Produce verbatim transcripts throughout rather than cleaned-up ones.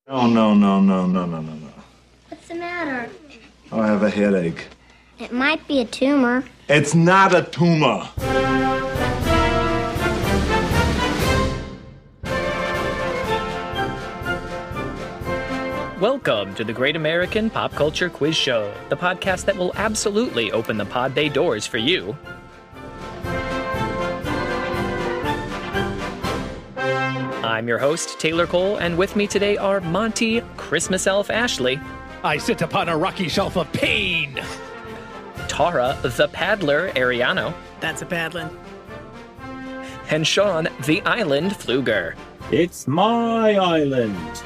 Oh, no, no, no, no, no, no, no. What's the matter? I have a headache. It might be a tumor. It's not a tumor. Welcome to the Great American Pop Culture Quiz Show, the podcast that will absolutely open the pod bay doors for you. I'm your host, Taylor Cole, and with me today are Monty, Christmas Elf Ashley. I sit upon a rocky shelf of pain. Tara, the Paddler Ariano. That's a paddling. And Sean, the Island Pfluger. It's my island.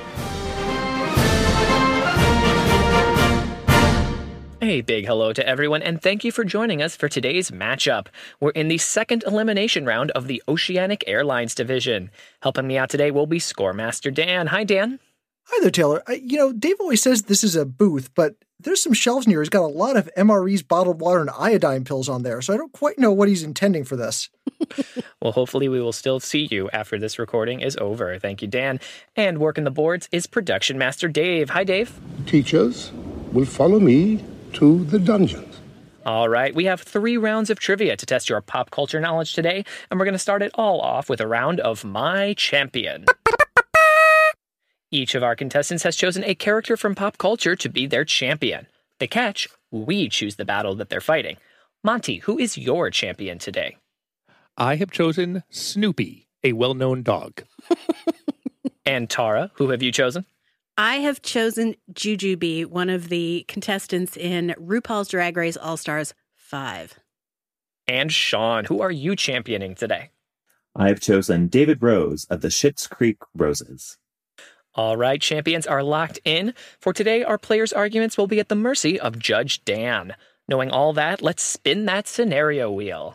A big hello to everyone, and thank you for joining us for today's matchup. We're in the second elimination round of the Oceanic Airlines division. Helping me out today will be Scoremaster Dan. Hi, Dan. Hi there, Taylor. I, you know, Dave always says this is a booth, but there's some shelves near. He's got a lot of M R Es, bottled water, and iodine pills on there, so I don't quite know what he's intending for this. Well, hopefully we will still see you after this recording is over. Thank you, Dan. And working the boards is Production Master Dave. Hi, Dave. Teachers will follow me to the dungeons. All right, we have three rounds of trivia to test your pop culture knowledge today, and we're going to start it all off with a round of My Champion. Each of our contestants has chosen a character from pop culture to be their champion. The catch, we choose the battle that they're fighting. Monty, who is your champion today? I have chosen Snoopy, a well-known dog. And Tara, who have you chosen? I have chosen Jujubee, one of the contestants in RuPaul's Drag Race All-Stars five. And Sean, who are you championing today? I have chosen David Rose of the Schitt's Creek Roses. All right, champions are locked in. For today, our players' arguments will be at the mercy of Judge Dan. Knowing all that, let's spin that scenario wheel.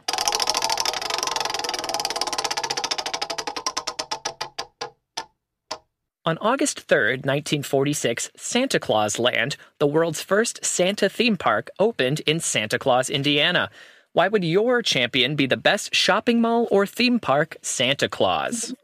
On August third, nineteen forty-six, Santa Claus Land, the world's first Santa theme park, opened in Santa Claus, Indiana. Why would your champion be the best shopping mall or theme park Santa Claus?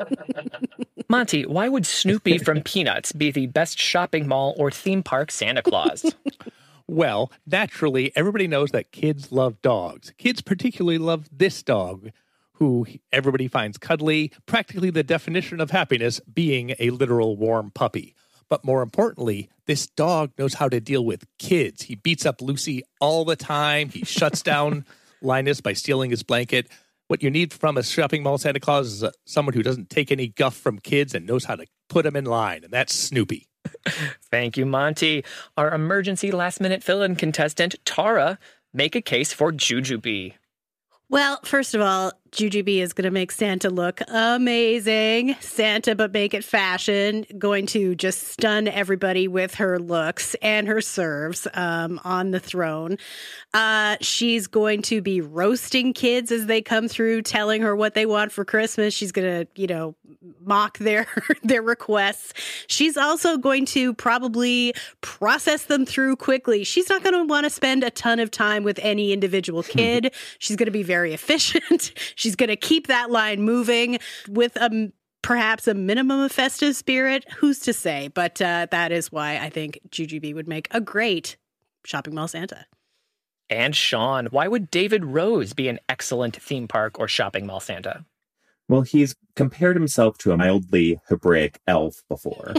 Monty, why would Snoopy from Peanuts be the best shopping mall or theme park Santa Claus? Well, naturally, everybody knows that kids love dogs. Kids particularly love this dog, who everybody finds cuddly, practically the definition of happiness being a literal warm puppy. But more importantly, this dog knows how to deal with kids. He beats up Lucy all the time. He shuts down Linus by stealing his blanket. What you need from a shopping mall Santa Claus is uh, someone who doesn't take any guff from kids and knows how to put them in line, and that's Snoopy. Thank you, Monty. Our emergency last-minute fill-in contestant, Tara, make a case for Jujubee. Well, first of all, Jujubee is going to make Santa look amazing. Santa, but make it fashion. Going to just stun everybody with her looks and her serves um, on the throne. Uh, she's going to be roasting kids as they come through, telling her what they want for Christmas. She's going to, you know, mock their their requests. She's also going to probably process them through quickly. She's not going to want to spend a ton of time with any individual kid. She's going to be very efficient. She's going to keep that line moving with a, perhaps a minimum of festive spirit. Who's to say? But uh, that is why I think Jujubee would make a great shopping mall Santa. And Sean, why would David Rose be an excellent theme park or shopping mall Santa? Well, he's compared himself to a mildly Hebraic elf before,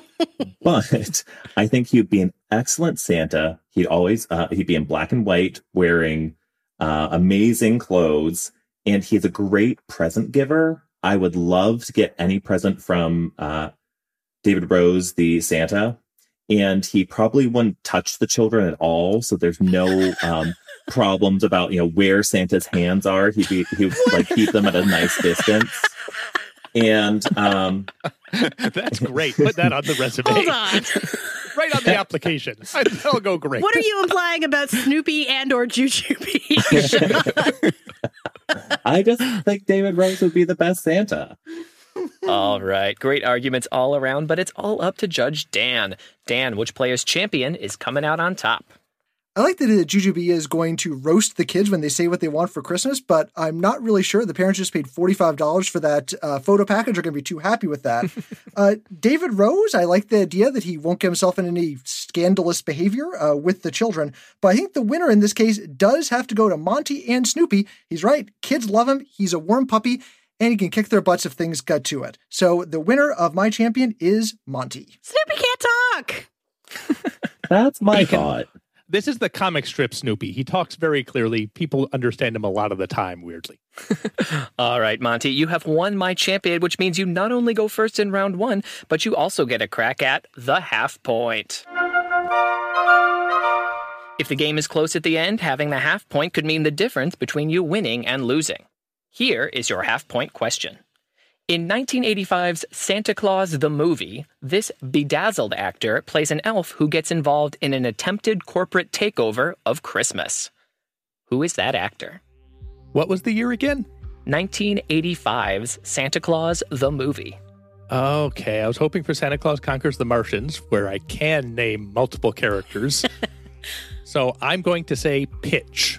but I think he'd be an excellent Santa. He'd always, uh, he'd be in black and white, wearing uh, amazing clothes. And he's a great present giver. I would love to get any present from uh, David Rose, the Santa. And he probably wouldn't touch the children at all. So there's no um, problems about, you know, where Santa's hands are. He'd be, he would like keep them at a nice distance. And um, that's great. Put that on the resume. Hold on. Right on the application. That'll go great. What are you implying about Snoopy and or Jujubee? I just think David Rose would be the best Santa. All right, great arguments all around, but it's all up to Judge Dan. Dan, which player's champion is coming out on top? I like that uh, Jujubee is going to roast the kids when they say what they want for Christmas, but I'm not really sure. The parents just paid forty-five dollars for that uh, photo package. Are going to be too happy with that. uh, David Rose, I like the idea that he won't get himself in any scandalous behavior uh, with the children, but I think the winner in this case does have to go to Monty and Snoopy. He's right. Kids love him. He's a warm puppy, and he can kick their butts if things got to it. So the winner of My Champion is Monty. Snoopy can't talk. That's my He can- thought. This is the comic strip Snoopy. He talks very clearly. People understand him a lot of the time, weirdly. All right, Monty, you have won My Champion, which means you not only go first in round one, but you also get a crack at the half point. If the game is close at the end, having the half point could mean the difference between you winning and losing. Here is your half point question. In nineteen eighty-five's Santa Claus the Movie, this bedazzled actor plays an elf who gets involved in an attempted corporate takeover of Christmas. Who is that actor? What was the year again? nineteen eighty-five's Santa Claus the Movie. Okay, I was hoping for Santa Claus Conquers the Martians, where I can name multiple characters. So I'm going to say Pitch.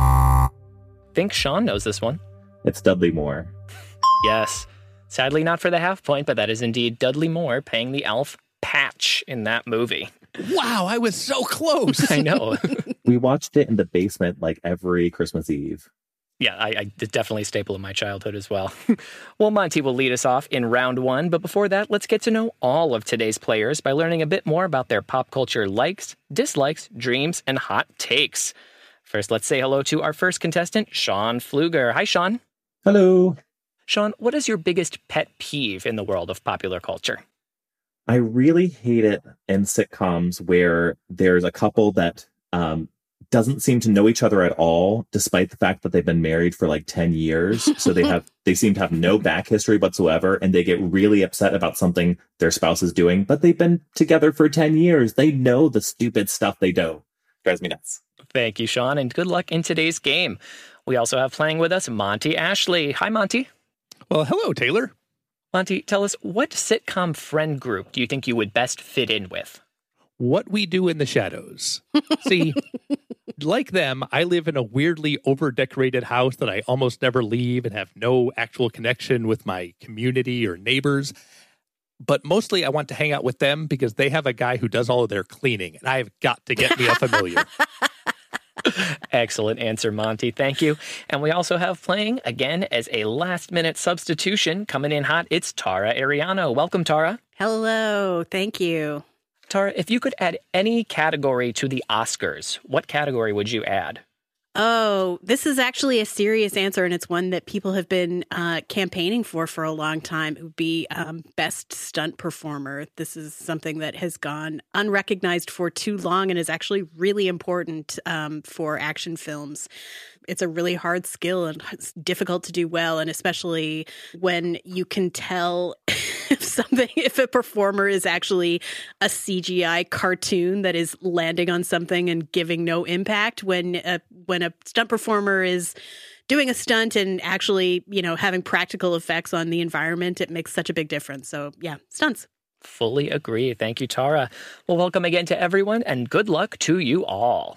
Think Sean knows this one. It's Dudley Moore. Yes. Sadly not for the half point, but that is indeed Dudley Moore playing the elf Patch in that movie. Wow, I was so close. I know. We watched it in the basement like every Christmas Eve. Yeah, I, I it's definitely a staple of my childhood as well. Well, Monty will lead us off in round one, but before that, let's get to know all of today's players by learning a bit more about their pop culture likes, dislikes, dreams, and hot takes. First, let's say hello to our first contestant, Sean Pfluger. Hi, Sean. Hello. Sean, what is your biggest pet peeve in the world of popular culture? I really hate it in sitcoms where there's a couple that um, doesn't seem to know each other at all, despite the fact that they've been married for like ten years. So they have they seem to have no back history whatsoever, and they get really upset about something their spouse is doing, but they've been together for ten years. They know the stupid stuff they do. Drives me nuts. Thank you, Sean, and good luck in today's game. We also have playing with us Monty Ashley. Hi, Monty. Well, hello, Taylor. Monty, tell us, what sitcom friend group do you think you would best fit in with? What We Do in the Shadows. See, like them, I live in a weirdly over-decorated house that I almost never leave and have no actual connection with my community or neighbors. But mostly I want to hang out with them because they have a guy who does all of their cleaning, and I've got to get me a familiar. Excellent answer, Monty. Thank you. And we also have playing, again, as a last-minute substitution, coming in hot, it's Tara Ariano. Welcome, Tara. Hello. Thank you. Tara, if you could add any category to the Oscars, what category would you add? Oh, this is actually a serious answer, and it's one that people have been uh, campaigning for for a long time. It would be um, Best Stunt Performer. This is something that has gone unrecognized for too long and is actually really important um, for action films. It's a really hard skill and it's difficult to do well, and especially when you can tell if something, if a performer is actually a C G I cartoon that is landing on something and giving no impact. When a, when a stunt performer is doing a stunt and actually, you know, having practical effects on the environment, it makes such a big difference. So yeah, stunts. Fully agree. Thank you, Tara. Well, welcome again to everyone, and good luck to you all.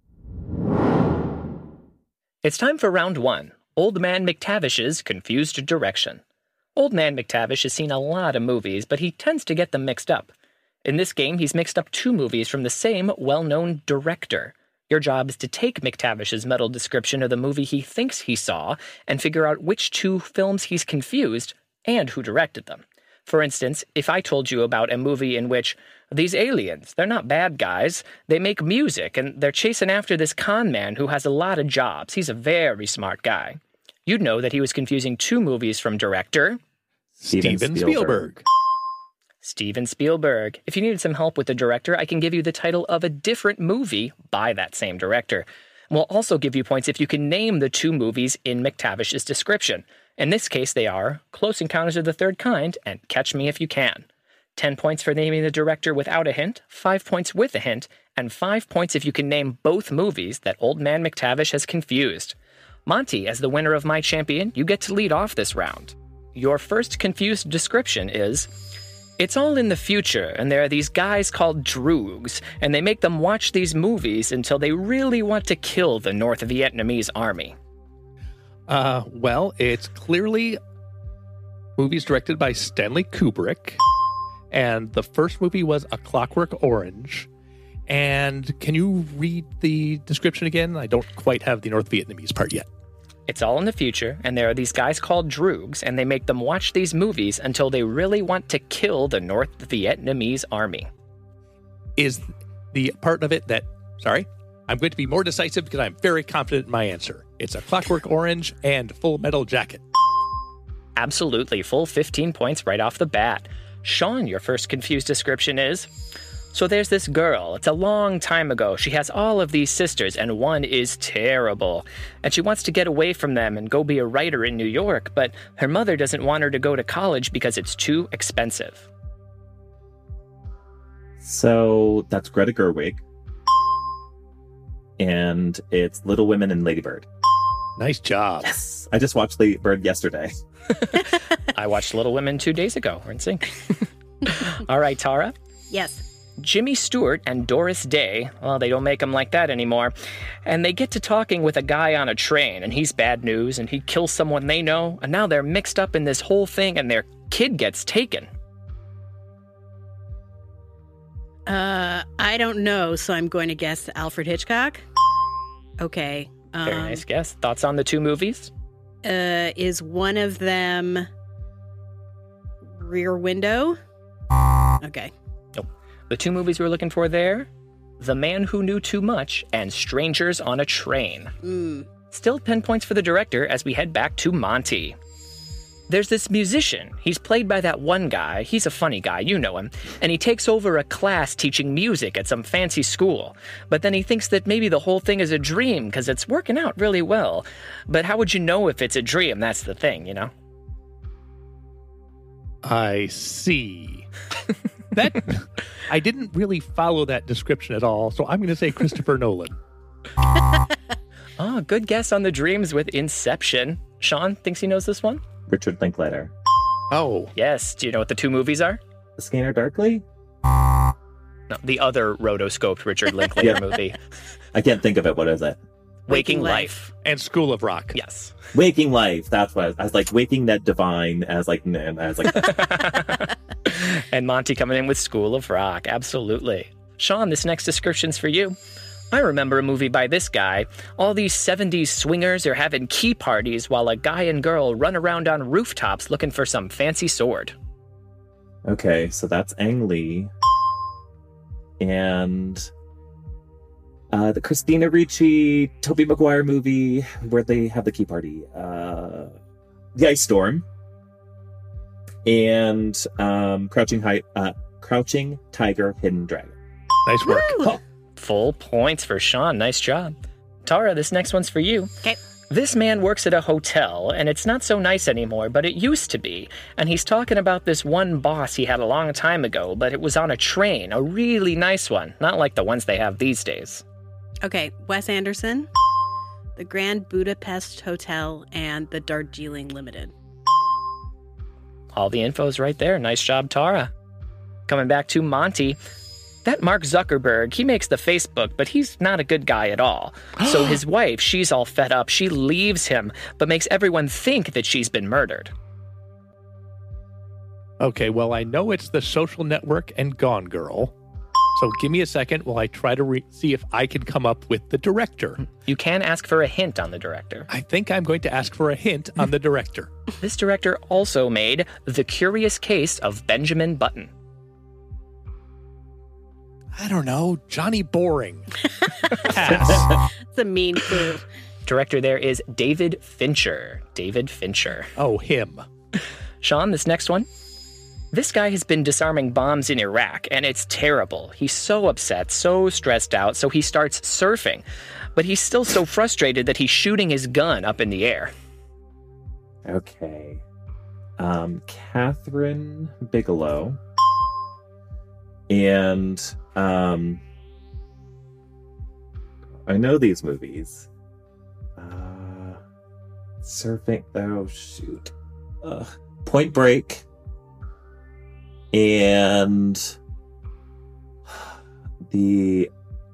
It's time for round one, Old Man McTavish's Confused Direction. Old Man McTavish has seen a lot of movies, but he tends to get them mixed up. In this game, he's mixed up two movies from the same well-known director. Your job is to take McTavish's mental description of the movie he thinks he saw and figure out which two films he's confused and who directed them. For instance, if I told you about a movie in which these aliens, they're not bad guys, they make music and they're chasing after this con man who has a lot of jobs. He's a very smart guy. You'd know that he was confusing two movies from director Steven, Steven Spielberg. Spielberg. Steven Spielberg. If you needed some help with the director, I can give you the title of a different movie by that same director. We'll also give you points if you can name the two movies in McTavish's description. In this case, they are Close Encounters of the Third Kind and Catch Me If You Can. Ten points for naming the director without a hint, five points with a hint, and five points if you can name both movies that Old Man McTavish has confused. Monty, as the winner of My Champion, you get to lead off this round. Your first confused description is, It's all in the future, and there are these guys called droogs, and they make them watch these movies until they really want to kill the North Vietnamese army. Uh, well, it's clearly movies directed by Stanley Kubrick, and the first movie was A Clockwork Orange. And can you read the description again? I don't quite have the North Vietnamese part yet. It's all in the future, and there are these guys called droogs, and they make them watch these movies until they really want to kill the North Vietnamese army. Is the part of it that, sorry, I'm going to be more decisive because I'm very confident in my answer. It's A Clockwork Orange and Full Metal Jacket. Absolutely, full fifteen points right off the bat. Sean, your first confused description is... So there's this girl. It's a long time ago. She has all of these sisters, and one is terrible. And she wants to get away from them and go be a writer in New York, but her mother doesn't want her to go to college because it's too expensive. So that's Greta Gerwig. And it's Little Women and Lady Bird. Nice job. Yes. I just watched Lady Bird yesterday. I watched Little Women two days ago. We're in sync. All right, Tara. Yes. Jimmy Stewart and Doris Day, well, they don't make them like that anymore, and they get to talking with a guy on a train, and he's bad news, and he kills someone they know, and now they're mixed up in this whole thing, and their kid gets taken. Uh, I don't know, so I'm going to guess Alfred Hitchcock. Okay. Um, Very nice guess. Thoughts on the two movies? Uh, is one of them Rear Window? Okay. Nope. The two movies we're looking for there, The Man Who Knew Too Much and Strangers on a Train. Mm. Still ten points for the director as we head back to Monty. There's this musician. He's played by that one guy. He's a funny guy, you know him. And he takes over a class teaching music at some fancy school. But then he thinks that maybe the whole thing is a dream because it's working out really well. But how would you know if it's a dream? That's the thing, you know? I see. That I didn't really follow that description at all, so I'm going to say Christopher Nolan. Oh, good guess on the dreams with Inception. Sean thinks he knows this one? Richard Linklater. Oh. Yes. Do you know what the two movies are? The Scanner Darkly? No, the other rotoscoped Richard Linklater Yeah. movie. I can't think of it. What is it? Waking, Waking Life. Life. And School of Rock. Yes. Waking Life. That's what I was, I was like, Waking Ned Divine. I was like, no, I was like, And Monty coming in with School of Rock. Absolutely. Sean, this next description's for you. I remember a movie by this guy. All these seventies swingers are having key parties while a guy and girl run around on rooftops looking for some fancy sword. okay, so that's Ang Lee. And uh, the Christina Ricci, Tobey Maguire movie where they have the key party. Uh, the Ice Storm. And um, Crouching, High, uh, Crouching Tiger, Hidden Dragon. Nice work. Woo! Full points for Sean. Nice job. Tara, this next one's for you. Okay. This man works at a hotel, and it's not so nice anymore, but it used to be. And he's talking about this one boss he had a long time ago, but it was on a train, a really nice one, not like the ones they have these days. Okay. Wes Anderson, the Grand Budapest Hotel, and the Darjeeling Limited. All the info's right there. Nice job, Tara. Coming back to Monty. That Mark Zuckerberg, he makes the Facebook, but he's not a good guy at all. So his wife, she's all fed up. She leaves him, but makes everyone think that she's been murdered. Okay, well, I know it's The Social Network and Gone Girl. So give me a second while I try to re- see if I can come up with the director. You can ask for a hint on the director. I think I'm going to ask for a hint on the director. This director also made The Curious Case of Benjamin Button. I don't know. Johnny Boring. Pass. It's a mean clue. Director there is David Fincher. David Fincher. Oh, him. Sean, this next one. This guy has been disarming bombs in Iraq, and it's terrible. He's so upset, so stressed out, so he starts surfing. But he's still so frustrated that he's shooting his gun up in the air. Okay. Um, Catherine Bigelow. And um, I know these movies. Uh, surfing. Oh, shoot. Uh, Point Break. And the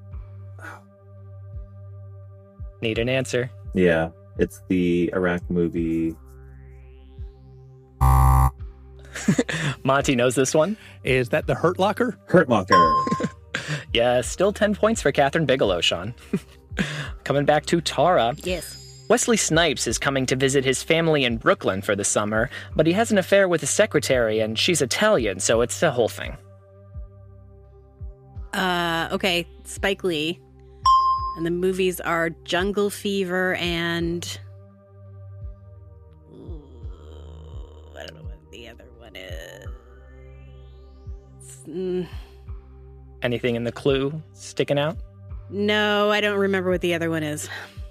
Need an answer. yeah, it's the Iraq movie. Monty knows this one. Is that The Hurt Locker? Hurt Locker. Yeah, still ten points for Catherine Bigelow, Sean. Coming back to Tara. Yes. Wesley Snipes is coming to visit his family in Brooklyn for the summer, but he has an affair with his secretary, and she's Italian, so it's a whole thing. Uh, okay, Spike Lee. And the movies are Jungle Fever and... Ooh, I don't know what the other one is. Mm, Anything in the clue sticking out? no, I don't remember what the other one is.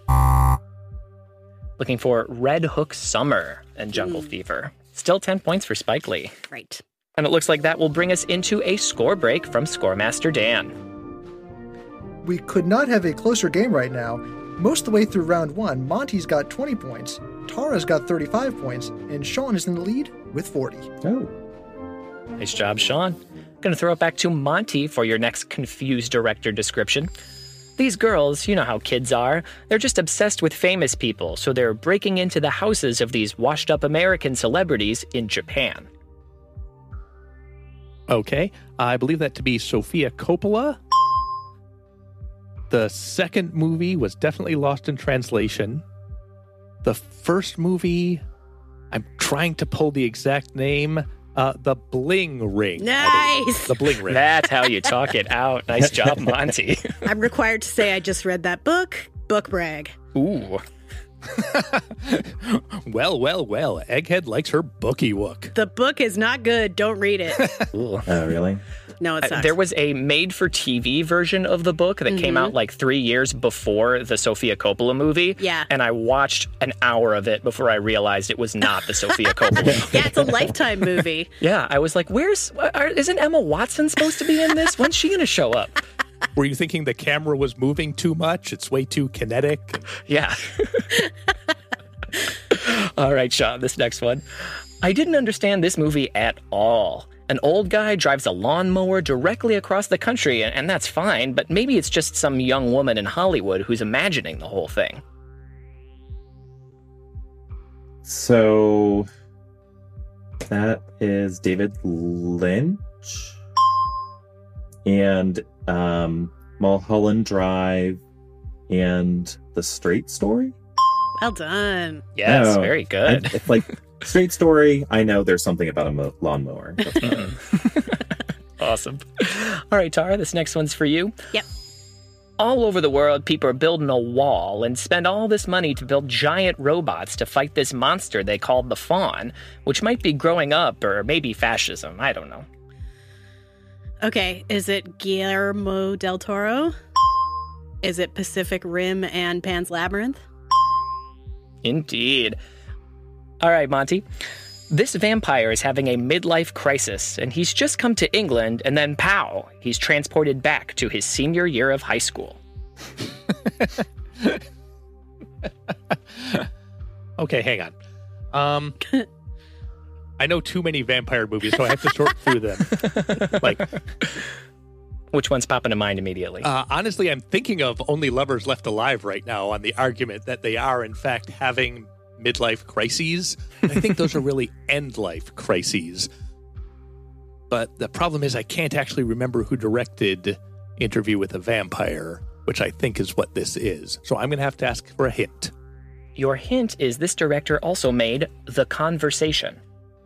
Looking for Red Hook Summer and Jungle Fever. Still ten points for Spike Lee. Right. And it looks like that will bring us into a score break from Scoremaster Dan. We could not have a closer game right now. Most of the way through round one, Monty's got twenty points, Tara's got thirty-five points, and Sean is in the lead with forty. Oh. Nice job, Sean. Going to throw it back to Monty for your next confused director description. These girls, you know how kids are, they're just obsessed with famous people, so they're breaking into the houses of these washed-up American celebrities in Japan. Okay, I believe that to be Sofia Coppola. The second movie was definitely lost in translation. The first movie, I'm trying to pull the exact name, uh, The Bling Ring. I believe. Nice! The Bling Ring. That's how you talk it out. Nice job, Monty. I'm required to say I just read that book. Book brag. Ooh. Well, well, well. Egghead likes her bookie wook. The book is not good. Don't read it. Ooh. Oh, really? No, it Uh, sucks. There was a made-for-T V version of the book that came out like three years before the Sofia Coppola movie. Yeah. And I watched an hour of it before I realized it was not the Sofia Coppola movie. Yeah, it's a Lifetime movie. Yeah, I was like, where's... Are, isn't Emma Watson supposed to be in this? When's she going to show up? Were you thinking the camera was moving too much? It's way too kinetic? Yeah. All right, Sean, this next one. I didn't understand this movie at all. An old guy drives a lawnmower directly across the country, and, and that's fine, but maybe it's just some young woman in Hollywood who's imagining the whole thing. So that is David Lynch and um, Mulholland Drive and The Straight Story. Well done. Yes, Oh, very I, good. it's like Straight Story. I know there's something about a mo- lawnmower. That's about it. Awesome. All right, Tara, this next one's for you. Yep. All over the world, people are building a wall and spend all this money to build giant robots to fight this monster they called the Fawn, which might be growing up or maybe fascism. I don't know. Okay, is it Guillermo del Toro? Is it Pacific Rim and Pan's Labyrinth? Indeed. All right, Monty. This vampire is having a midlife crisis, and he's just come to England, and then pow, he's transported back to his senior year of high school. Okay, hang on. Um, I know too many vampire movies, so I have to sort through them. Like, Which one's popping to mind immediately? uh, honestly, I'm thinking of Only Lovers Left Alive right now on the argument that they are, in fact, having midlife crises. I think those are really end-life crises. But the problem is I can't actually remember who directed Interview with a Vampire, which I think is what this is. So I'm going to have to ask for a hint. Your hint is this director also made The Conversation.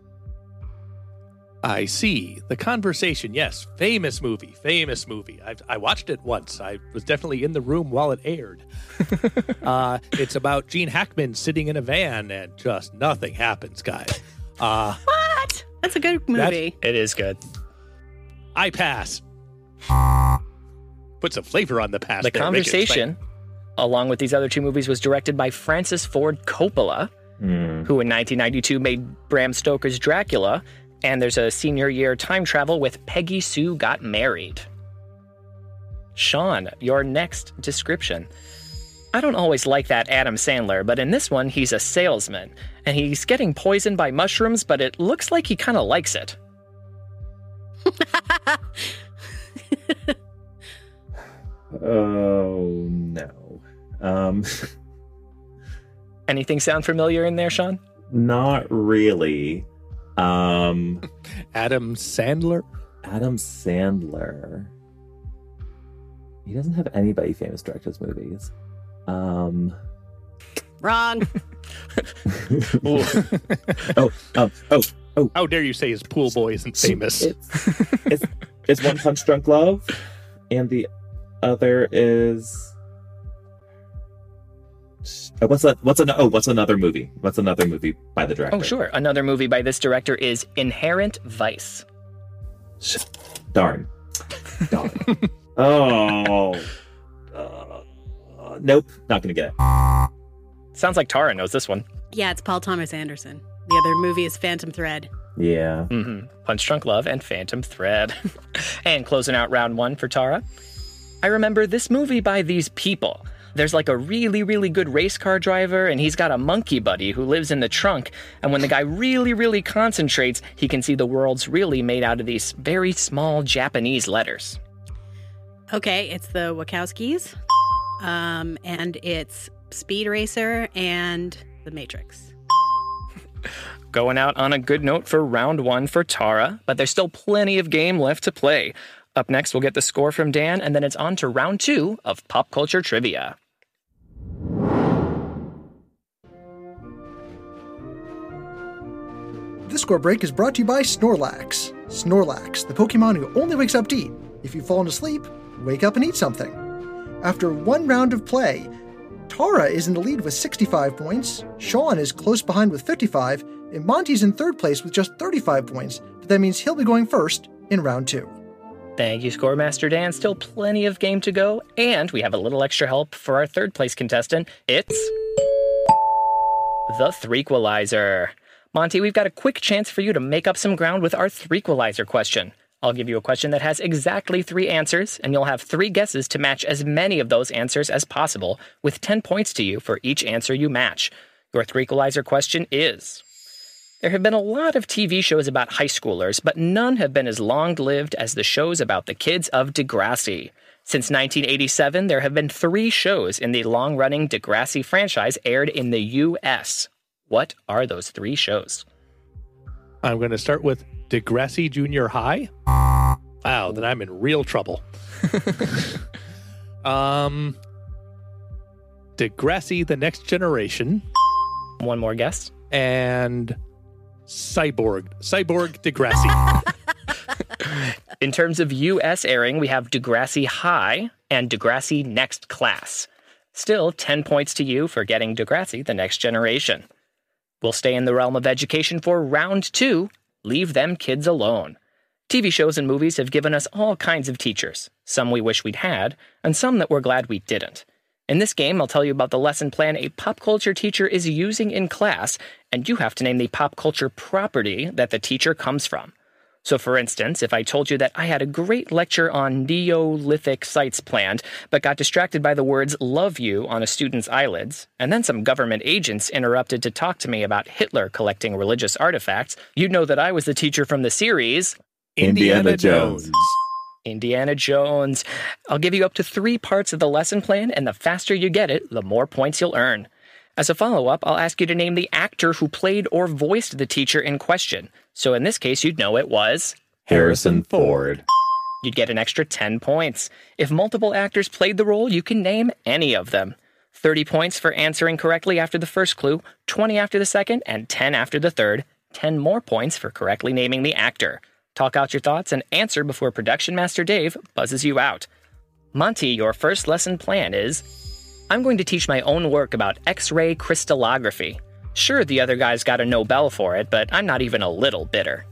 I see. The Conversation, yes. Famous movie, famous movie. I've, I watched it once. I was definitely in the room while it aired. uh, it's about Gene Hackman sitting in a van and just nothing happens, guys. Uh, What? That's a good movie. It is good. I pass. Put some flavor on the pass. The there, make it Conversation, along with these other two movies, was directed by Francis Ford Coppola, Hmm. who in nineteen ninety-two made Bram Stoker's Dracula, and there's a senior year time travel with Peggy Sue Got Married. Sean, your next description. I don't always like that Adam Sandler, but in this one, he's a salesman, and he's getting poisoned by mushrooms, but it looks like he kind of likes it. Oh, no. Um, Anything sound familiar in there, Sean? not really. Um, Adam Sandler? Adam Sandler. He doesn't have anybody famous direct his movies. Um, Wrong. oh, oh, oh, oh. How dare you say his pool boy isn't famous? It's, it's, it's One Punch Drunk Love, and the other is. Oh, what's that? What's an, oh, what's another movie? What's another movie by the director? Oh, sure. Another movie by this director is Inherent Vice. Darn. Darn. Oh. Uh, nope. Not gonna get it. Sounds like Tara knows this one. Yeah, it's Paul Thomas Anderson. The other movie is Phantom Thread. Yeah. Mm-hmm. Punch Drunk Love and Phantom Thread. And closing out round one for Tara. I remember this movie by these people. There's like a really, really good race car driver, and he's got a monkey buddy who lives in the trunk. And when the guy really, really concentrates, he can see the world's really made out of these very small Japanese letters. Okay, it's the Wachowskis. Um, and it's Speed Racer and The Matrix. Going out on a good note for round one for Tara, but there's still plenty of game left to play. Up next, we'll get the score from Dan, and then it's on to round two of Pop Culture Trivia. This score break is brought to you by Snorlax. Snorlax, the Pokemon who only wakes up to eat. If you've fallen asleep, wake up and eat something. After one round of play, Tara is in the lead with sixty-five points, Sean is close behind with fifty-five, and Monty's in third place with just thirty-five points, but that means he'll be going first in round two. Thank you, Scoremaster Dan. Still plenty of game to go, and we have a little extra help for our third place contestant. It's the Threequalizer. Monty, we've got a quick chance for you to make up some ground with our Threequalizer question. I'll give you a question that has exactly three answers, and you'll have three guesses to match as many of those answers as possible, with ten points to you for each answer you match. Your Threequalizer question is: there have been a lot of T V shows about high schoolers, but none have been as long-lived as the shows about the kids of Degrassi. Since nineteen eighty-seven, there have been three shows in the long-running Degrassi franchise aired in the U S What are those three shows? I'm going to start with Degrassi Junior High. Wow, then I'm in real trouble. um, Degrassi The Next Generation. One more guess. And Cyborg. Cyborg Degrassi. In terms of U S airing, we have Degrassi High and Degrassi Next Class. Still ten points to you for getting Degrassi The Next Generation. We'll stay in the realm of education for round two. Leave them kids alone. T V shows and movies have given us all kinds of teachers. Some we wish we'd had, and some that we're glad we didn't. In this game, I'll tell you about the lesson plan a pop culture teacher is using in class, and you have to name the pop culture property that the teacher comes from. So for instance, if I told you that I had a great lecture on Neolithic sites planned, but got distracted by the words "love you" on a student's eyelids, and then some government agents interrupted to talk to me about Hitler collecting religious artifacts, you'd know that I was the teacher from the series Indiana Jones. Indiana Jones. I'll give you up to three parts of the lesson plan, and the faster you get it, the more points you'll earn. As a follow-up, I'll ask you to name the actor who played or voiced the teacher in question. So in this case, you'd know it was Harrison Ford. You'd get an extra ten points. If multiple actors played the role, you can name any of them. thirty points for answering correctly after the first clue, twenty after the second, and ten after the third. ten more points for correctly naming the actor. Talk out your thoughts and answer before Production Master Dave buzzes you out. Monty, your first lesson plan is: I'm going to teach my own work about X-ray crystallography. Sure, the other guys got a Nobel for it, but I'm not even a little bitter.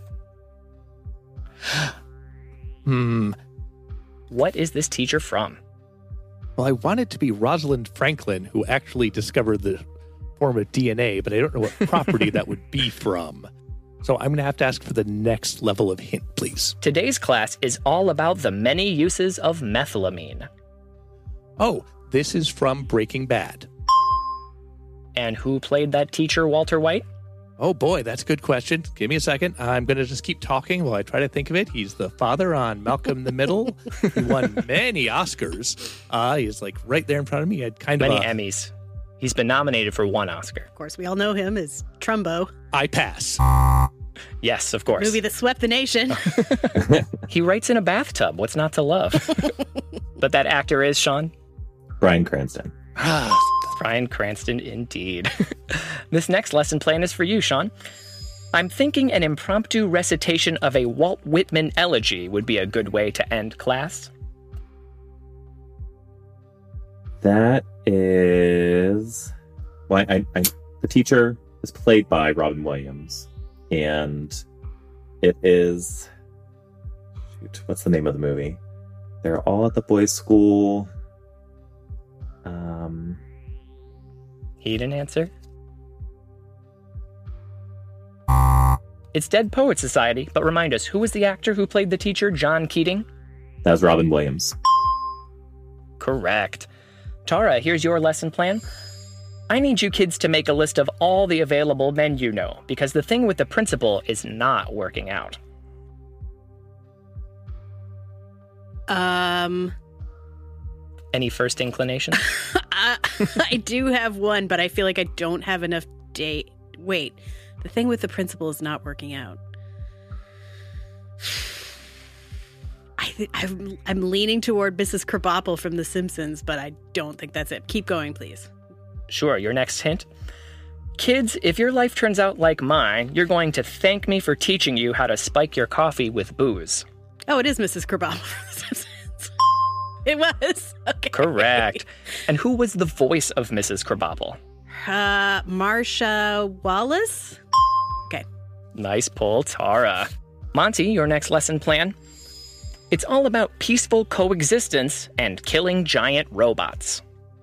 Hmm. What is this teacher from? Well, I want it to be Rosalind Franklin, who actually discovered the form of D N A, but I don't know what property that would be from. So I'm going to have to ask for the next level of hint, please. Today's class is all about the many uses of methylamine. Oh, this is from Breaking Bad. And who played that teacher, Walter White? Oh, boy, that's a good question. Give me a second. I'm going to just keep talking while I try to think of it. He's the father on Malcolm in the Middle. He won many Oscars. Uh, he's like right there in front of me. He had kind Many of a... Emmys. He's been nominated for one Oscar. Of course, we all know him as Trumbo. I pass. Yes, of course. Movie that swept the nation. He writes in a bathtub. What's not to love? But that actor is, Sean? Bryan Cranston. Bryan Cranston, indeed. This next lesson plan is for you, Sean. I'm thinking an impromptu recitation of a Walt Whitman elegy would be a good way to end class. That is... Well, I, I, the teacher is played by Robin Williams, and it is... Shoot, what's the name of the movie? They're all at the boys' school. Um... He didn't answer. It's Dead Poets Society, but remind us, who was the actor who played the teacher, John Keating? That was Robin Williams. Correct. Tara, here's your lesson plan. I need you kids to make a list of all the available men you know, because the thing with the principal is not working out. Um... Any first inclination? I, I do have one, but I feel like I don't have enough date. Wait, the thing with the principal is not working out. I, I'm, I'm leaning toward Missus Krabappel from The Simpsons, but I don't think that's it. Keep going, please. Sure, your next hint? Kids, if your life turns out like mine, you're going to thank me for teaching you how to spike your coffee with booze. Oh, it is Missus Krabappel from The Simpsons. It was. Okay. Correct. And who was the voice of Missus Krabappel? Uh, Marsha Wallace? Okay. Nice pull, Tara. Monty, your next lesson plan? It's all about peaceful coexistence and killing giant robots.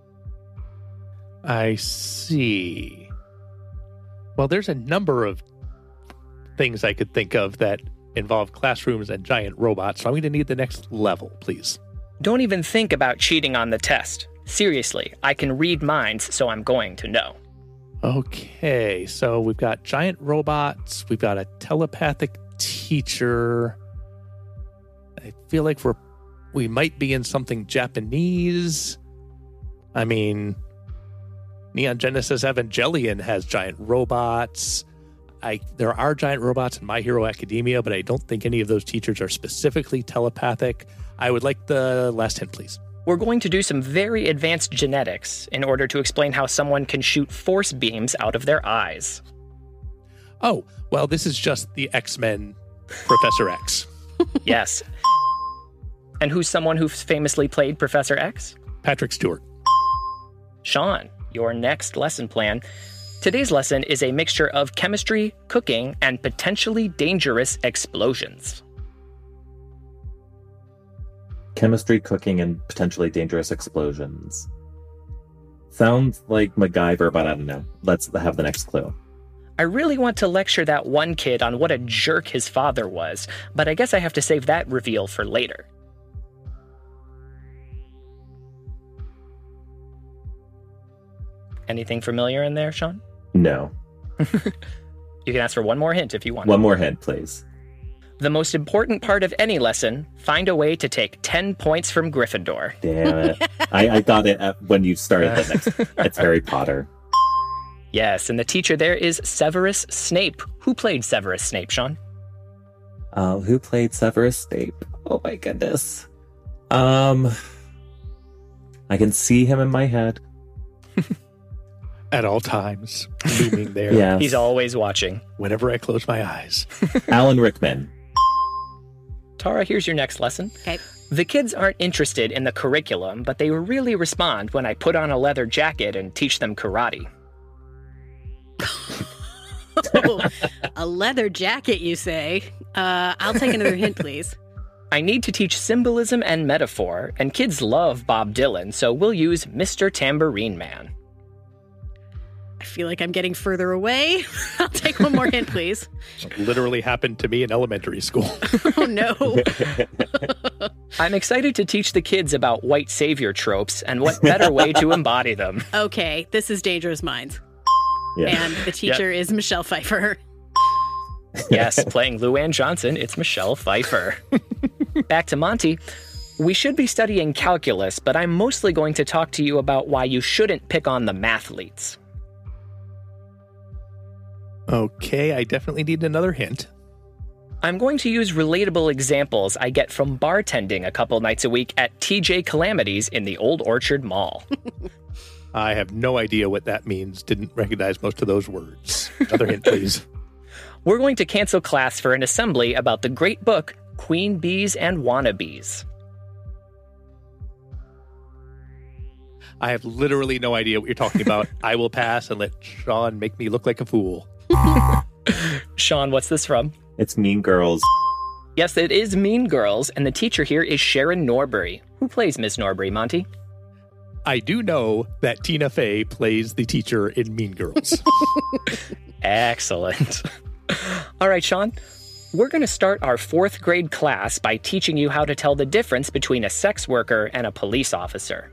I see. Well, there's a number of things I could think of that involve classrooms and giant robots, so I'm going to need the next level, please. Don't even think about cheating on the test. Seriously, I can read minds, so I'm going to know. Okay, so we've got giant robots, we've got a telepathic teacher. I feel like we're we might be in something Japanese. I mean, Neon Genesis Evangelion has giant robots. I there are giant robots in My Hero Academia, but I don't think any of those teachers are specifically telepathic. I would like the last hint, please. We're going to do some very advanced genetics in order to explain how someone can shoot force beams out of their eyes. Oh, well, this is just the X-Men Professor X. Yes. And who's someone who famously played Professor X? Patrick Stewart. Sean, your next lesson plan. Today's lesson is a mixture of chemistry, cooking, and potentially dangerous explosions. Chemistry, cooking, and potentially dangerous explosions. Sounds like MacGyver, but I don't know. Let's have the next clue. I really want to lecture that one kid on what a jerk his father was, but I guess I have to save that reveal for later. Anything familiar in there, Sean? No. You can ask for one more hint if you want. One more hint, please. The most important part of any lesson, find a way to take ten points from Gryffindor. Damn it. I, I got it at, when you started the next. It's Harry Potter. Yes, and the teacher there is Severus Snape. Who played Severus Snape, Sean? Uh, who played Severus Snape? Oh my goodness. Um, I can see him in my head. At all times, looming there. Yes. He's always watching. Whenever I close my eyes. Alan Rickman. Tara, here's your next lesson. Okay. The kids aren't interested in the curriculum, but they really respond when I put on a leather jacket and teach them karate. Oh, a leather jacket, you say? Uh, I'll take another hint, please. I need to teach symbolism and metaphor, and kids love Bob Dylan, so we'll use Mister Tambourine Man. I feel like I'm getting further away. I'll take one more hint, please. Literally happened to me in elementary school. Oh, no. I'm excited to teach the kids about white savior tropes and what better way to embody them. Okay, this is Dangerous Minds. Yeah. And the teacher is Michelle Pfeiffer. Yes, playing Luann Johnson, it's Michelle Pfeiffer. Back to Monty. We should be studying calculus, but I'm mostly going to talk to you about why you shouldn't pick on the mathletes. Okay, I definitely need another hint. I'm going to use relatable examples I get from bartending a couple nights a week at T J Calamities in the Old Orchard Mall. I have no idea what that means. Didn't recognize most of those words. Another hint, please. We're going to cancel class for an assembly about the great book, Queen Bees and Wannabes. I have literally no idea what you're talking about. I will pass and let Sean make me look like a fool. Sean, what's this from? It's Mean Girls. Yes, it is Mean Girls, and the teacher here is Sharon Norbury. Who plays Miss Norbury, Monty? I do know that Tina Fey plays the teacher in Mean Girls. Excellent. All right, Sean. We're going to start our fourth grade class by teaching you how to tell the difference between a sex worker and a police officer.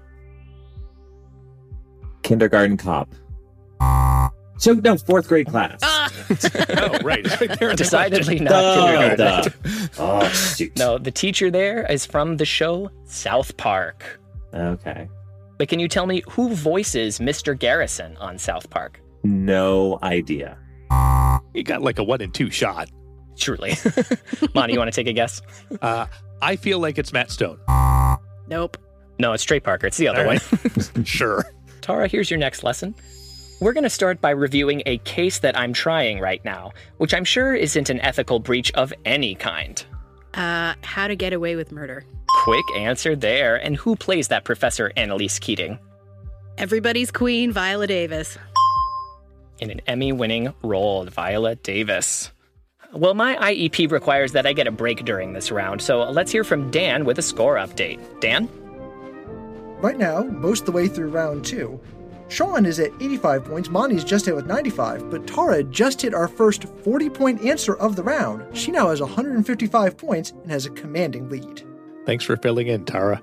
Kindergarten Cop. So, no, fourth grade class. Oh, right. It's right there in the Decidedly not Duh, kindergarten. duh. Oh, shoot. No, the teacher there is from the show South Park. Okay. But can you tell me who voices Mister Garrison on South Park? No idea. You got like a one and two shot. Truly. Monty, you want to take a guess? Uh, I feel like it's Matt Stone. Nope. No, it's Trey Parker. It's the other All one. right. Sure. Tara, here's your next lesson. We're going to start by reviewing a case that I'm trying right now, which I'm sure isn't an ethical breach of any kind. Uh, How to Get Away with Murder. Quick answer there. And who plays that Professor Annalise Keating? Everybody's Queen, Viola Davis. In an Emmy-winning role, Viola Davis. Well, my I E P requires that I get a break during this round, so let's hear from Dan with a score update. Dan? Right now, most of the way through round two, Sean is at eighty-five points, Monty's just hit with ninety-five, but Tara just hit our first forty-point answer of the round. She now has one hundred fifty-five points and has a commanding lead. Thanks for filling in, Tara.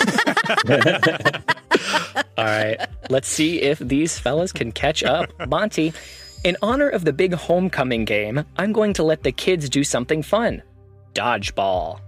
All right, let's see if these fellas can catch up. Monty, in honor of the big homecoming game, I'm going to let the kids do something fun. Dodgeball.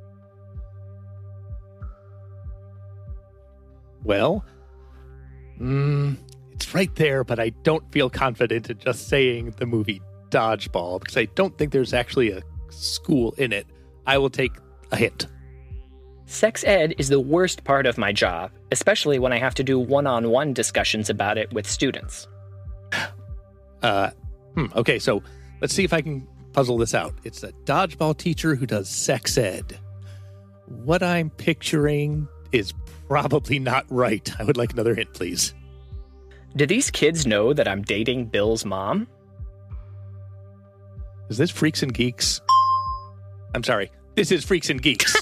Well, mm, it's right there, but I don't feel confident in just saying the movie Dodgeball because I don't think there's actually a school in it. I will take a hint. Sex ed is the worst part of my job, especially when I have to do one-on-one discussions about it with students. Uh, hmm, okay, so let's see if I can puzzle this out. It's a dodgeball teacher who does sex ed. What I'm picturing is probably not right. I would like another hint, please. Do these kids know that I'm dating Bill's mom? Is this Freaks and Geeks? I'm sorry. This is Freaks and Geeks.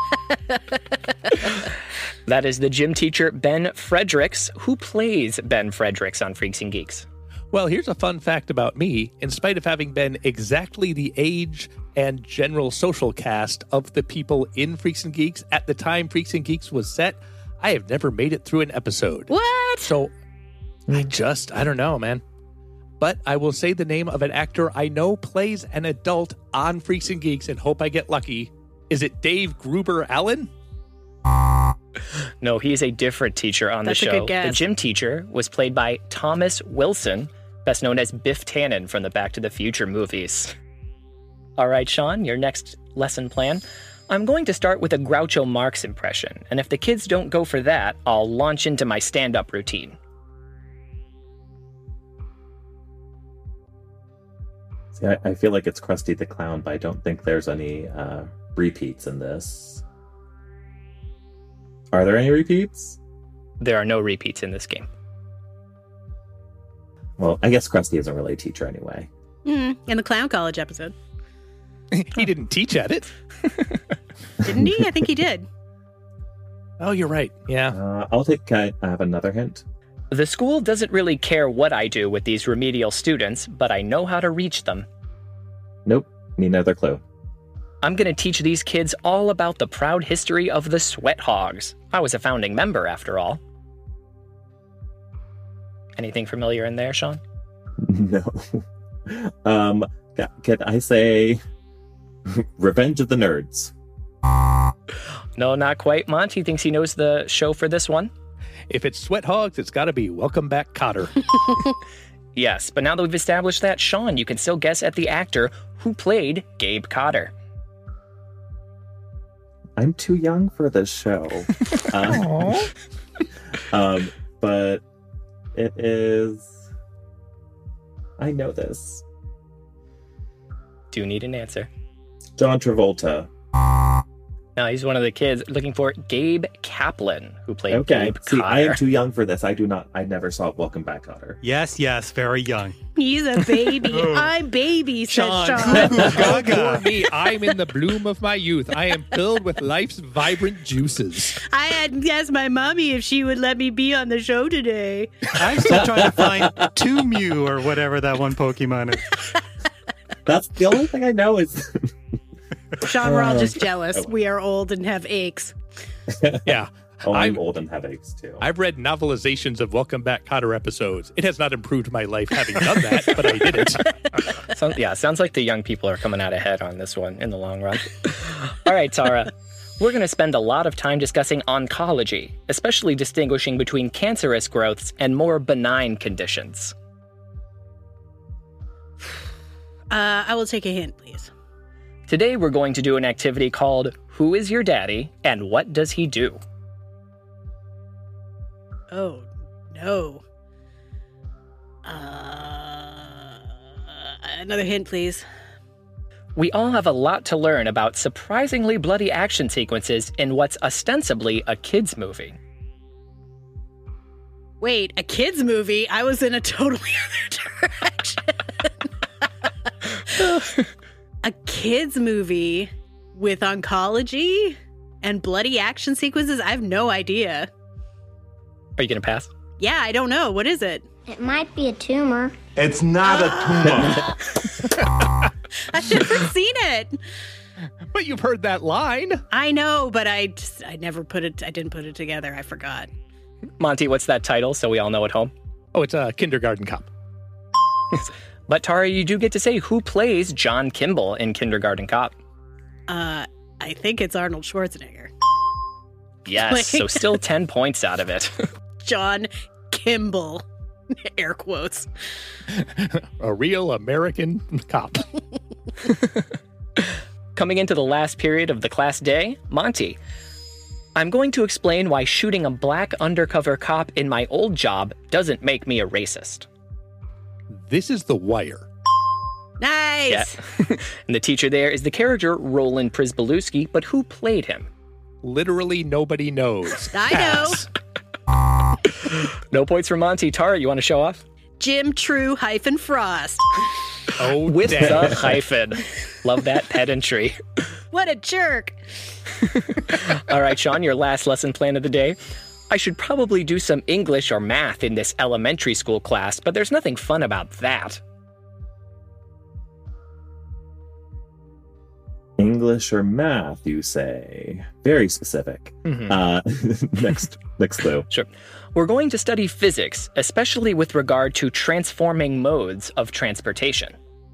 That is the gym teacher, Ben Fredericks. Who plays Ben Fredericks on Freaks and Geeks? Well, here's a fun fact about me. In spite of having been exactly the age and general social cast of the people in Freaks and Geeks at the time Freaks and Geeks was set, I have never made it through an episode. What? So I just, I don't know, man. But I will say the name of an actor I know plays an adult on Freaks and Geeks and hope I get lucky. Is it Dave Gruber Allen? No, he's a different teacher on That's the a show. good guess. The gym teacher was played by Thomas Wilson, best known as Biff Tannen from the Back to the Future movies. All right, Sean, your next lesson plan. I'm going to start with a Groucho Marx impression, and if the kids don't go for that, I'll launch into my stand-up routine. See, I, I feel like it's Krusty the Clown, but I don't think there's any uh, repeats in this. Are there any repeats? There are no repeats in this game. Well, I guess Krusty isn't really a teacher anyway. Mm, in the Clown College episode. He didn't teach at it. Didn't he? I think he did. Oh, you're right. Yeah. Uh, I'll take, I have another hint. The school doesn't really care what I do with these remedial students, but I know how to reach them. Nope, need another clue. I'm going to teach these kids all about the proud history of the Sweat Hogs. I was a founding member, after all. Anything familiar in there, Sean? No. Um, ca- can I say Revenge of the Nerds? No, not quite. Monty thinks he knows the show for this one. If it's Sweat Hogs, it's got to be Welcome Back, Kotter. Yes, but now that we've established that, Sean, you can still guess at the actor who played Gabe Cotter. I'm too young for this show. um, um, but it is... I know this. Do you need an answer? John Travolta. No, he's one of the kids looking for Gabe Kaplan, who played Okay. Gabe See, Cotter. I am too young for this. I do not. I never saw Welcome Back, Kotter. Yes, yes, very young. He's a baby. I'm baby, says Sean. Sean. God for me, I'm in the bloom of my youth. I am filled with life's vibrant juices. I had asked my mommy if she would let me be on the show today. I'm still trying to find two Mew or whatever that one Pokemon is. That's the only thing I know is... Sean, we're all just Oh. jealous. We are old and have aches. Yeah. Oh, I'm I'm- old and have aches, too. I've read novelizations of Welcome Back, Kotter episodes. It has not improved my life having done that, but I did it. So, yeah, sounds like the young people are coming out ahead on this one in the long run. All right, Tara. We're going to spend a lot of time discussing oncology, especially distinguishing between cancerous growths and more benign conditions. Uh, I will take a hint, please. Today, we're going to do an activity called Who is Your Daddy and What Does He Do? Oh, no. Uh, another hint, please. We all have a lot to learn about surprisingly bloody action sequences in what's ostensibly a kid's movie. Wait, a kid's movie? I was in a totally other direction. A kid's movie with oncology and bloody action sequences? I have no idea. Are you going to pass? Yeah, I don't know. What is it? It might be a tumor. It's not a tumor. I've never seen it. But you've heard that line. I know, but I just, I never put it, I didn't put it together. I forgot. Monty, what's that title so we all know at home? Oh, it's a Kindergarten Cop. But Tara, you do get to say who plays John Kimball in Kindergarten Cop. Uh, I think it's Arnold Schwarzenegger. Yes, so still ten points out of it. John Kimball. Air quotes. A real American cop. Coming into the last period of the class day, Monty. I'm going to explain why shooting a black undercover cop in my old job doesn't make me a racist. This is The Wire. Nice. Yeah. And the teacher there is the character Roland Prisbalewski, but who played him? Literally nobody knows. I Pass. know. No points for Monty. Tara, you want to show off? Jim True hyphen Frost. Oh, With damn. the hyphen. Love that pedantry. What a jerk. All right, Sean, your last lesson plan of the day. I should probably do some English or math in this elementary school class, but there's nothing fun about that. English or math, you say? Very specific. Mhm. Uh, next, next clue. Sure. We're going to study physics, especially with regard to transforming modes of transportation.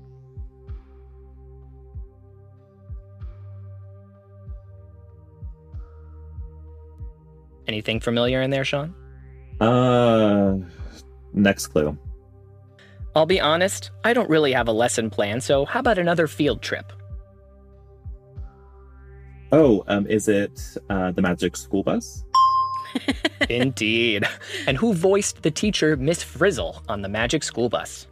Anything familiar in there, Sean? Uh, next clue. I'll be honest, I don't really have a lesson plan, so how about another field trip? Oh, um, is it uh, the Magic School Bus? Indeed. And who voiced the teacher, Miss Frizzle, on the Magic School Bus?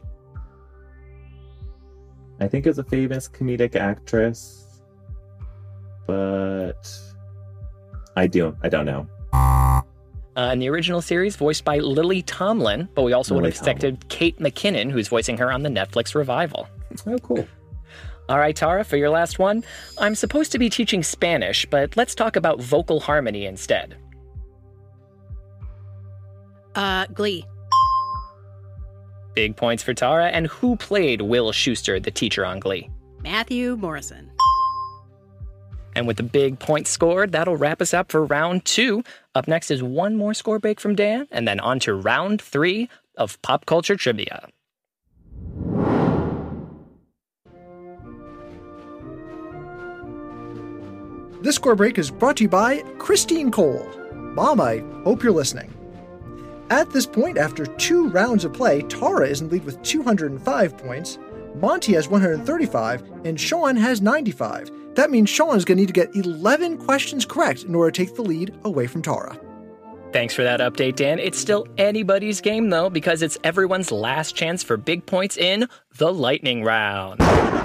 I think it's a famous comedic actress, but I don't. I don't know. Uh, in the original series, voiced by Lily Tomlin, but we also would Lily have expected Kate McKinnon, who's voicing her on the Netflix revival. Oh, cool. All right, Tara, for your last one. I'm supposed to be teaching Spanish, but let's talk about vocal harmony instead. Uh, Glee. Big points for Tara. And who played Will Schuester, the teacher on Glee? Matthew Morrison. And with the big points scored, that'll wrap us up for round two. Up next is one more score break from Dan, and then on to round three of Pop Culture Trivia. This score break is brought to you by Christine Cole. Mom, I hope you're listening. At this point, after two rounds of play, Tara is in lead with two hundred five points, Monty has one hundred thirty-five, and Sean has ninety-five. That means Sean is going to need to get eleven questions correct in order to take the lead away from Tara. Thanks for that update, Dan. It's still anybody's game, though, because it's everyone's last chance for big points in the lightning round.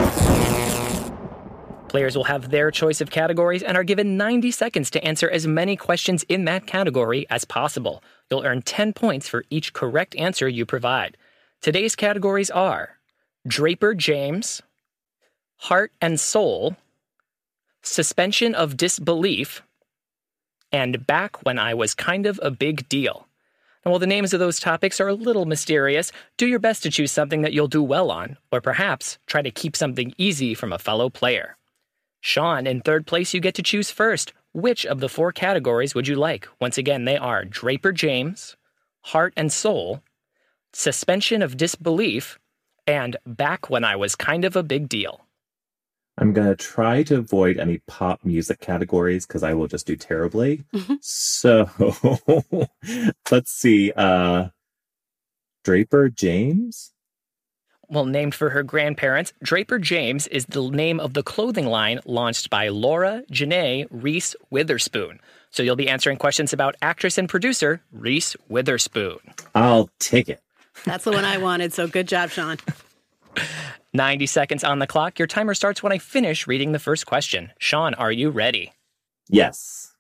Players will have their choice of categories and are given ninety seconds to answer as many questions in that category as possible. You'll earn ten points for each correct answer you provide. Today's categories are Draper James, Heart and Soul, Suspension of Disbelief, and Back When I Was Kind of a Big Deal. And while the names of those topics are a little mysterious, do your best to choose something that you'll do well on, or perhaps try to keep something easy from a fellow player. Sean, in third place, you get to choose first. Which of the four categories would you like? Once again, they are Draper James, Heart and Soul, Suspension of Disbelief, and Back When I Was Kind of a Big Deal. I'm going to try to avoid any pop music categories because I will just do terribly. Mm-hmm. So let's see. Uh, Draper James? Well, named for her grandparents, Draper James is the name of the clothing line launched by Laura Janae Reese Witherspoon. So you'll be answering questions about actress and producer Reese Witherspoon. I'll take it. That's the one I wanted, so good job, Sean. ninety seconds on the clock. Your timer starts when I finish reading the first question. Sean, are you ready? Yes.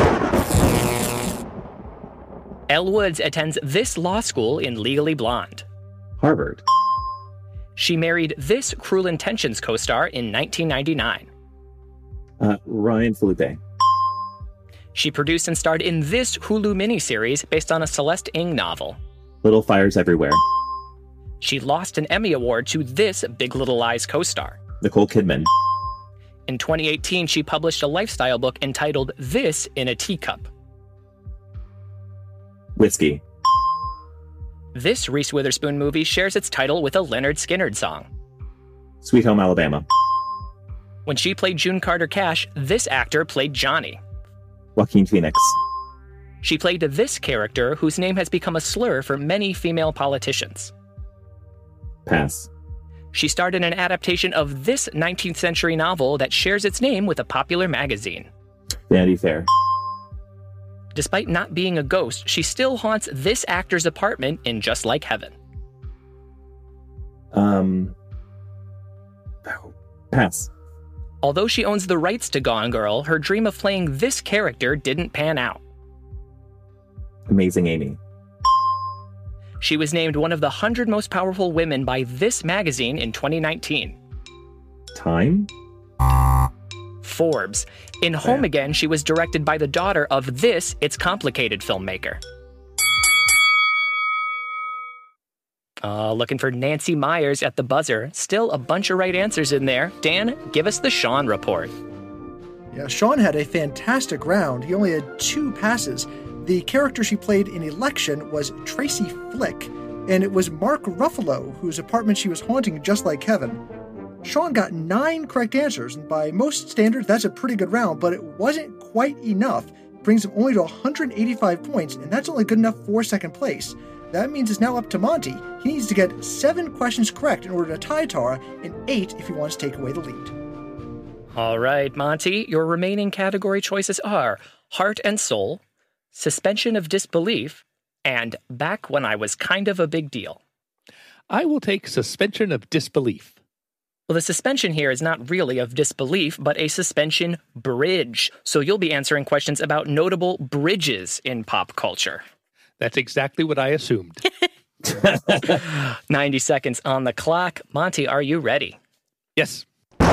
Elle Woods attends this law school in Legally Blonde. Harvard. She married this Cruel Intentions co-star in nineteen ninety-nine. Uh, Ryan Felipe. She produced and starred in this Hulu miniseries based on a Celeste Ng novel. Little Fires Everywhere. She lost an Emmy Award to this Big Little Lies co-star. Nicole Kidman. In twenty eighteen, she published a lifestyle book entitled This in a Teacup. Whiskey. This Reese Witherspoon movie shares its title with a Lynyrd Skynyrd song. Sweet Home Alabama. When she played June Carter Cash, this actor played Johnny. Joaquin Phoenix. She played this character whose name has become a slur for many female politicians. Pass. She starred in an adaptation of this nineteenth century novel that shares its name with a popular magazine. Vanity Fair. Despite not being a ghost, she still haunts this actor's apartment in Just Like Heaven. Um. Pass. Although she owns the rights to Gone Girl, her dream of playing this character didn't pan out. Amazing Amy. She was named one of the one hundred most powerful women by this magazine in twenty nineteen. Time? Forbes. In Home Again, she was directed by the daughter of this It's Complicated filmmaker. Uh, looking for Nancy Myers at the buzzer. Still a bunch of right answers in there. Dan, give us the Sean report. Yeah, Sean had a fantastic round. He only had two passes. The character she played in Election was Tracy Flick, and it was Mark Ruffalo, whose apartment she was haunting just like Kevin. Sean got nine correct answers, and by most standards, that's a pretty good round, but it wasn't quite enough. It brings him only to one hundred eighty-five points, and that's only good enough for second place. That means it's now up to Monty. He needs to get seven questions correct in order to tie Tara, and eight if he wants to take away the lead. All right, Monty, your remaining category choices are Heart and Soul, Suspension of Disbelief, and Back When I Was Kind of a Big Deal. I will take Suspension of Disbelief. Well, the suspension here is not really of disbelief, but a suspension bridge. So you'll be answering questions about notable bridges in pop culture. That's exactly what I assumed. ninety seconds on the clock. Monty, are you ready? Yes.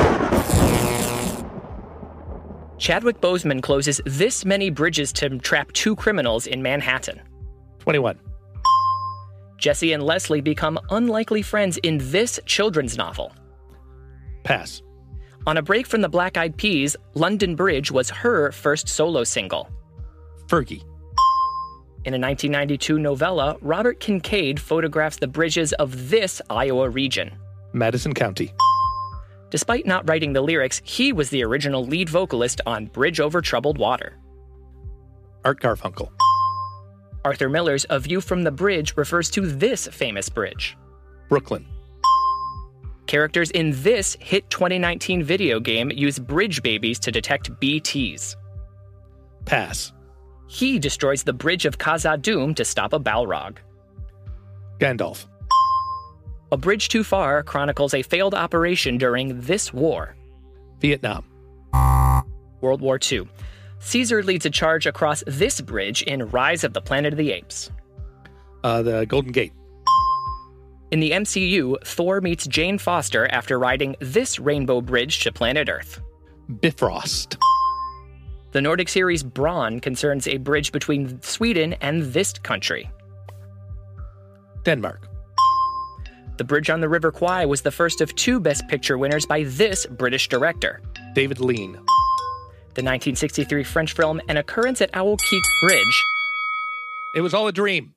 Chadwick Boseman closes this many bridges to trap two criminals in Manhattan. twenty-one. Jesse and Leslie become unlikely friends in this children's novel. Pass. On a break from the Black Eyed Peas, London Bridge was her first solo single. Fergie. In a nineteen ninety-two novella, Robert Kincaid photographs the bridges of this Iowa region. Madison County. Despite not writing the lyrics, he was the original lead vocalist on Bridge Over Troubled Water. Art Garfunkel. Arthur Miller's A View from the Bridge refers to this famous bridge. Brooklyn. Characters in this hit twenty nineteen video game use bridge babies to detect B Ts. Pass. He destroys the bridge of Khazad-dûm to stop a Balrog. Gandalf. A Bridge Too Far chronicles a failed operation during this war. Vietnam. World War Two. Caesar leads a charge across this bridge in Rise of the Planet of the Apes. Uh, the Golden Gate. In the M C U, Thor meets Jane Foster after riding this rainbow bridge to planet Earth. Bifrost. The Nordic series Braun concerns a bridge between Sweden and this country. Denmark. The Bridge on the River Kwai was the first of two Best Picture winners by this British director. David Lean. The nineteen sixty-three French film An Occurrence at Owl Creek Bridge. It was all a dream.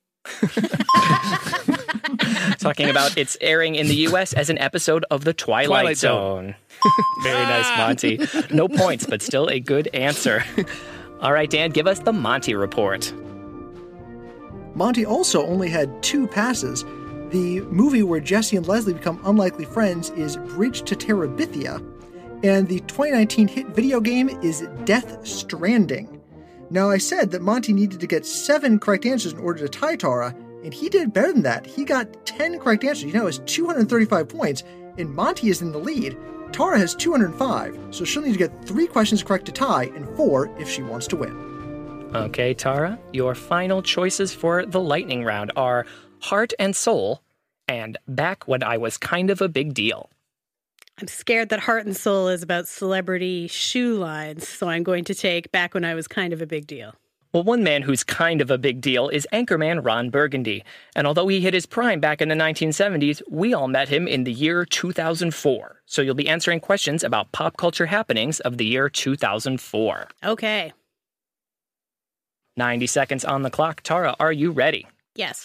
Talking about its airing in the U S as an episode of The Twilight, Twilight Zone. Very nice, Monty. No points, but still a good answer. All right, Dan, give us the Monty report. Monty also only had two passes. The movie where Jesse and Leslie become unlikely friends is Bridge to Terabithia, and the twenty nineteen hit video game is Death Stranding. Now, I said that Monty needed to get seven correct answers in order to tie Tara, and he did better than that. He got ten correct answers. He now has two hundred thirty-five points, and Monty is in the lead. Tara has two hundred five, so she'll need to get three questions correct to tie, and four if she wants to win. Okay, Tara, your final choices for the lightning round are Heart and Soul and Back When I Was Kind of a Big Deal. I'm scared that Heart and Soul is about celebrity shoe lines, so I'm going to take Back When I Was Kind of a Big Deal. Well, one man who's kind of a big deal is anchorman Ron Burgundy. And although he hit his prime back in the nineteen seventies, we all met him in the year two thousand four. So you'll be answering questions about pop culture happenings of the year two thousand four. Okay. ninety seconds on the clock. Tara, are you ready? Yes.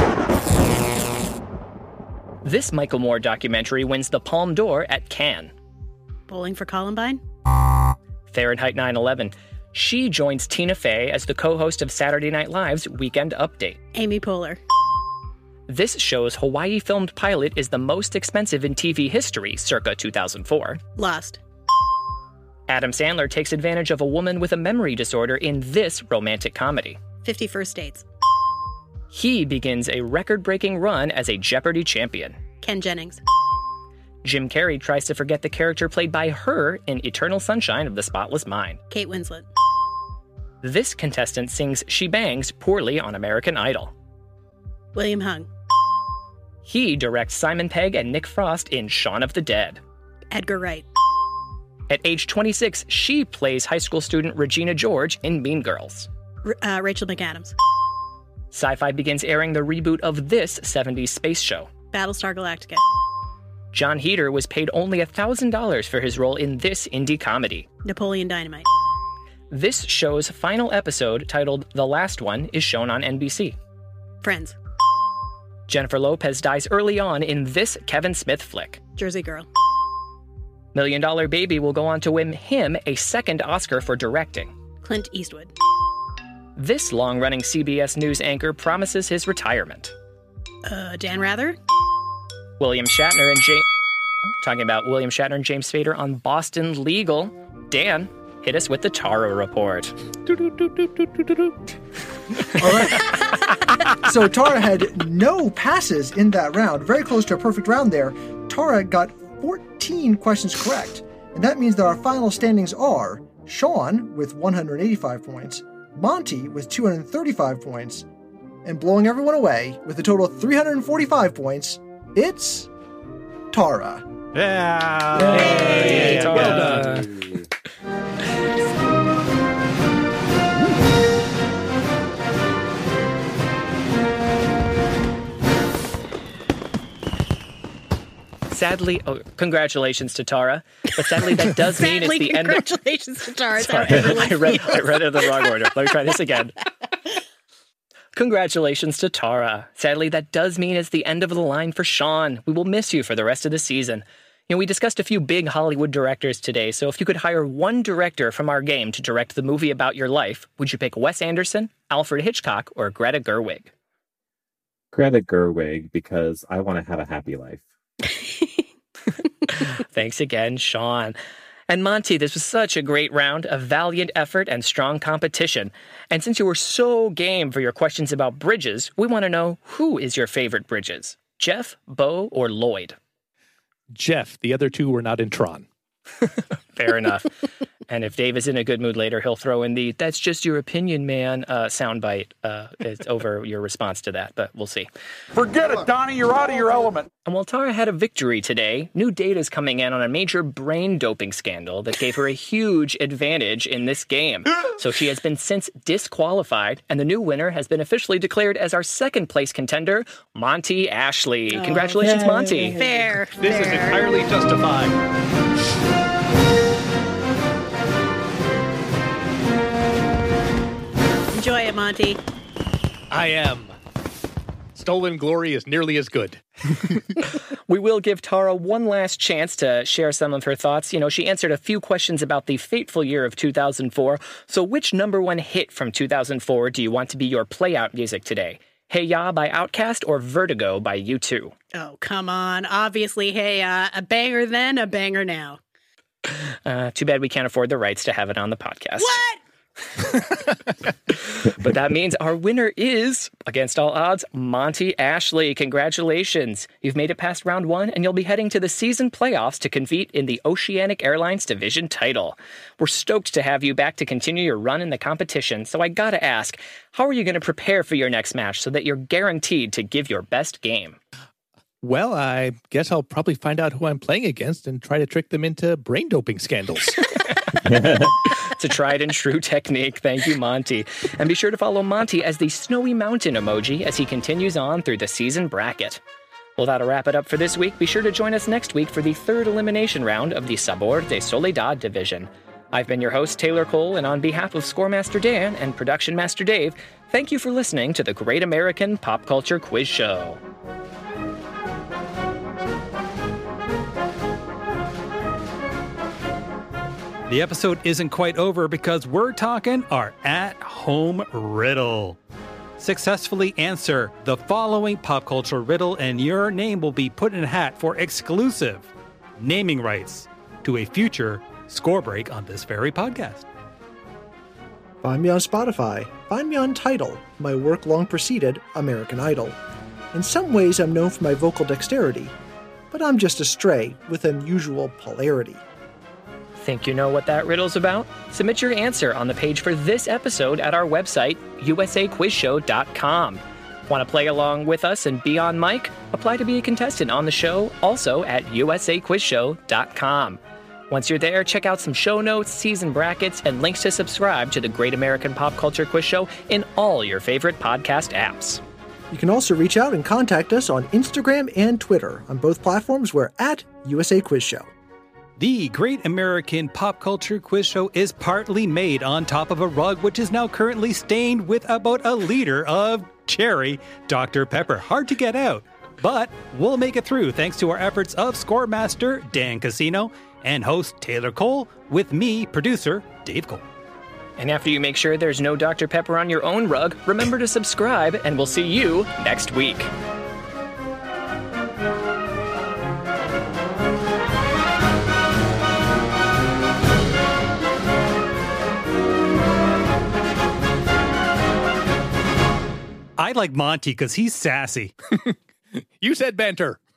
This Michael Moore documentary wins the Palme d'Or at Cannes. Bowling for Columbine? Fahrenheit nine eleven. She joins Tina Fey as the co-host of Saturday Night Live's Weekend Update. Amy Poehler. This show's Hawaii-filmed pilot is the most expensive in T V history, circa two thousand four. Lost. Adam Sandler takes advantage of a woman with a memory disorder in this romantic comedy. Fifty First Dates. He begins a record-breaking run as a Jeopardy champion. Ken Jennings. Jim Carrey tries to forget the character played by her in Eternal Sunshine of the Spotless Mind. Kate Winslet. This contestant sings She Bangs poorly on American Idol. William Hung. He directs Simon Pegg and Nick Frost in Shaun of the Dead. Edgar Wright. At age twenty-six, she plays high school student Regina George in Mean Girls. R- uh, Rachel McAdams. Sci-Fi begins airing the reboot of this seventies space show. Battlestar Galactica. John Heder was paid only one thousand dollars for his role in this indie comedy. Napoleon Dynamite. This show's final episode, titled The Last One, is shown on N B C. Friends. Jennifer Lopez dies early on in this Kevin Smith flick. Jersey Girl. Million Dollar Baby will go on to win him a second Oscar for directing. Clint Eastwood. This long-running C B S News anchor promises his retirement. Uh, Dan Rather. William Shatner and James... Talking about William Shatner and James Spader on Boston Legal. Dan, hit us with the Tara report. All right. So Tara had no passes in that round. Very close to a perfect round there. Tara got fourteen questions correct. And that means that our final standings are Sean with one hundred eighty-five points, Monty with two hundred thirty-five points, and blowing everyone away with a total of three hundred forty-five points, it's Tara. Yeah! Yay, Yeah, Tara. well done. Sadly, oh, congratulations to Tara. But sadly, that does mean it's Sadly, the end of... congratulations to Tara. Sorry, That's how everyone I read, feels. I read it in the wrong order. Let me try this again. Congratulations to Tara. Sadly, that does mean it's the end of the line for Sean. We will miss you for the rest of the season. You know, we discussed a few big Hollywood directors today, so if you could hire one director from our game to direct the movie about your life, would you pick Wes Anderson, Alfred Hitchcock, or Greta Gerwig? Greta Gerwig, because I want to have a happy life. Thanks again, Sean. And Monty, this was such a great round, a valiant effort and strong competition. And since you were so game for your questions about bridges, we want to know, who is your favorite bridges? Jeff, Bo, or Lloyd? Jeff. The other two were not in Tron. Fair enough. And if Dave is in a good mood later, he'll throw in the "that's just your opinion, man" uh, soundbite. Uh, it's over your response to that, but we'll see. Forget it, Donnie. You're out of your element. And while Tara had a victory today, new data is coming in on a major brain doping scandal that gave her a huge advantage in this game. So she has been since disqualified, and the new winner has been officially declared as our second place contender, Monty Ashley. Oh, Congratulations, yay. Monty. Fair. This fair. is entirely justified. Enjoy it, Monty. I am. Stolen glory is nearly as good. We will give Tara one last chance to share some of her thoughts. You know, she answered a few questions about the fateful year of two thousand four. So which number one hit from two thousand four do you want to be your play-out music today? Hey Ya by Outkast or Vertigo by U two? Oh, come on. Obviously, hey, uh, a banger then, a banger now. Uh, too bad we can't afford the rights to have it on the podcast. What? But that means our winner is, against all odds, Monty Ashley. Congratulations. You've made it past round one, and you'll be heading to the season playoffs to compete in the Oceanic Airlines Division title. We're stoked to have you back to continue your run in the competition, so I gotta ask, how are you going to prepare for your next match so that you're guaranteed to give your best game? Well, I guess I'll probably find out who I'm playing against and try to trick them into brain doping scandals. It's a tried and true technique. Thank you, Monty. And be sure to follow Monty as the snowy mountain emoji as he continues on through the season bracket. Well, that'll wrap it up for this week. Be sure to join us next week for the third elimination round of the Sabor de Soledad division. I've been your host, Taylor Cole, and on behalf of Scoremaster Dan and Production Master Dave, thank you for listening to the Great American Pop Culture Quiz Show. The episode isn't quite over because we're talking our at-home riddle. Successfully answer the following pop culture riddle and your name will be put in a hat for exclusive naming rights to a future score break on this very podcast. Find me on Spotify. Find me on Tidal. My work long preceded American Idol. In some ways, I'm known for my vocal dexterity, but I'm just a stray with unusual polarity. Think you know what that riddle's about? Submit your answer on the page for this episode at our website, U S A quiz show dot com. Want to play along with us and be on mic? Apply to be a contestant on the show, also at U S A quiz show dot com. Once you're there, check out some show notes, season brackets, and links to subscribe to the Great American Pop Culture Quiz Show in all your favorite podcast apps. You can also reach out and contact us on Instagram and Twitter. On both platforms, we're at U S A Quiz Show. The Great American Pop Culture Quiz Show is partly made on top of a rug, which is now currently stained with about a liter of cherry Doctor Pepper. Hard to get out, but we'll make it through thanks to our efforts of Scoremaster Dan Casino and host Taylor Cole with me, producer Dave Cole. And after you make sure there's no Doctor Pepper on your own rug, remember to subscribe, and we'll see you next week. I like Monty because he's sassy. You said banter.